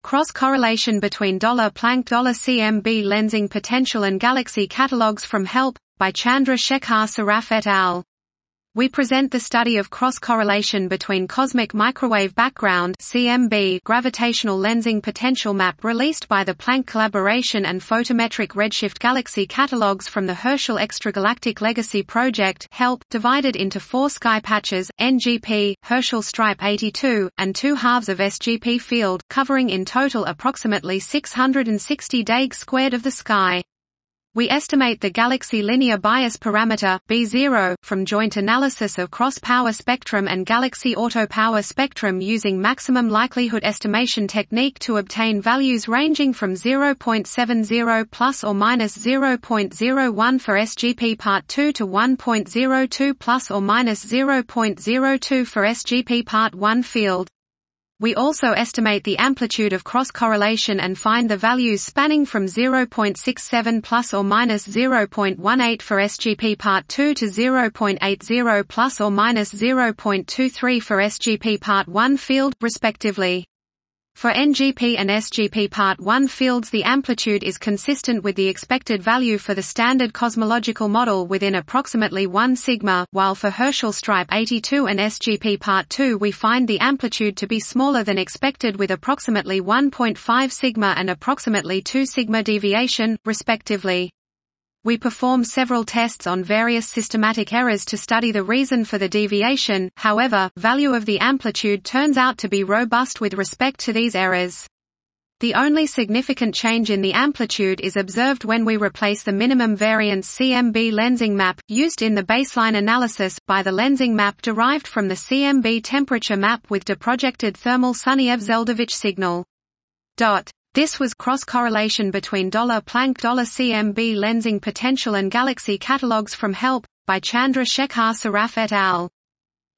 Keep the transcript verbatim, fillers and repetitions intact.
Cross-correlation between Planck-C M B lensing potential and galaxy catalogues from HELP, by Chandra Shekhar Saraf et al. We present the study of cross-correlation between cosmic microwave background (C M B) gravitational lensing potential map released by the Planck collaboration and photometric redshift galaxy catalogues from the Herschel Extragalactic Legacy Project (HELP), divided into four sky patches: N G P, Herschel Stripe eighty-two, and two halves of S G P field, covering in total approximately six hundred sixty days squared of the sky. We estimate the galaxy linear bias parameter, B zero, from joint analysis of cross-power spectrum and galaxy auto-power spectrum using maximum likelihood estimation technique to obtain values ranging from zero point seven zero plus or minus zero point zero one for S G P part two to one point zero two plus or minus zero point zero two for S G P part one field. We also estimate the amplitude of cross-correlation and find the values spanning from zero point six seven plus or minus zero point one eight for S G P part two to zero point eight zero plus or minus zero point two three for S G P part one field, respectively. For N G P and S G P part one fields, the amplitude is consistent with the expected value for the standard cosmological model within approximately one sigma, while for Herschel Stripe eighty-two and S G P part two we find the amplitude to be smaller than expected with approximately one point five sigma and approximately two sigma deviation, respectively. We perform several tests on various systematic errors to study the reason for the deviation, however, value of the amplitude turns out to be robust with respect to these errors. The only significant change in the amplitude is observed when we replace the minimum variance C M B lensing map, used in the baseline analysis, by the lensing map derived from the C M B temperature map with deprojected thermal Sunyaev-Zeldovich signal. Dot. This was cross-correlation between Planck-C M B lensing potential and galaxy catalogues from HELP, by Chandra Shekhar Saraf et al.